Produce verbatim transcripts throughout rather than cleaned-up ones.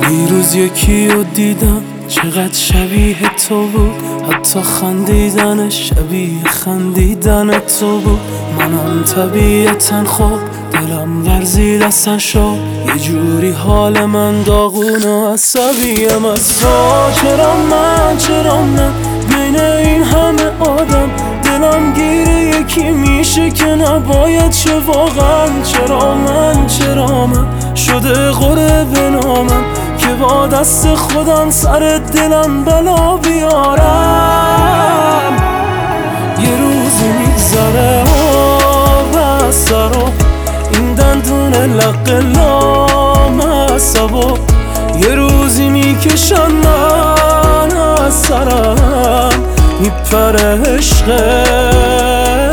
دیروز یکی رو دیدم چقدر شبیه تو بود، حتی خندیدنش شبیه خندیدن تو بود. منم طبیعتا خوب دلم ورزید اصلا شد، یه جوری حال من داغون و عصبیم از تو. چرا من چرا من بین این همه آدم دلم گیره یکی میشه که نباید شه واقعا. چرا من چرا من شده قره به نامم که با دست خودم سر دلم بلا بیارم. یه روزی میگذره آب از سرو این دندون لق لامصبو، یه روزی میکشم من از سرم میپره عشقه.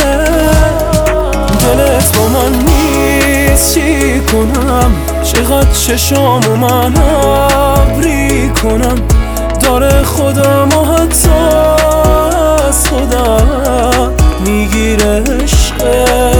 دلت با من نیست چی کنم، چقدر چشامو من ابری کنم، داره خودم و حتی از خودم میگیره عشقه.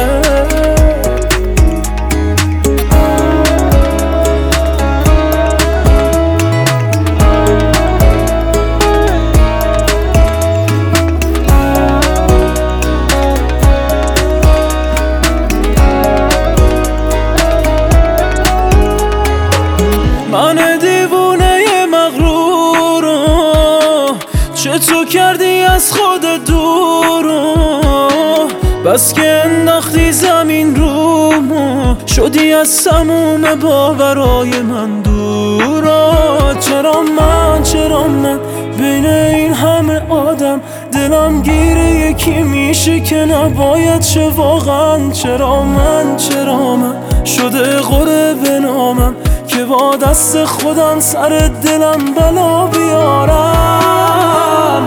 من دیوونه مغرورو چطور کردی از خودت دورو، بس که انداختی زمین رومو شدی از سموم باورای من دورا. چرا من چرا من بین این همه آدم دلم گیره یکی میشه که نباید شه واقعا. چرا من چرا من شده قره به نامم که با دست خودم سر دلم بلا بیارم.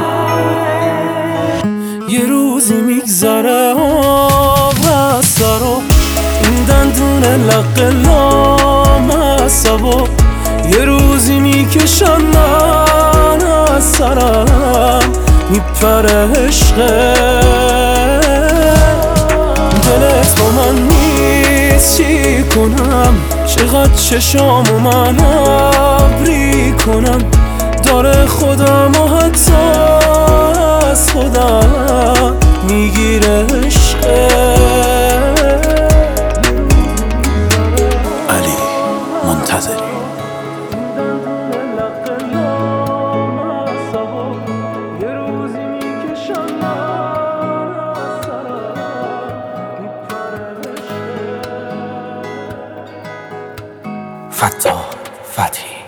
یه روزی میگذره آب از سرو این دندون لق لامصبو، یه روزی میکشم من از سرم میپره عشقه. دلت با من نیست چی کنم، چقدر چشامو من ابری کنم، داره خودم و حتی از خودم میگیره عشقه. علی منتظری. فتاح فتحی.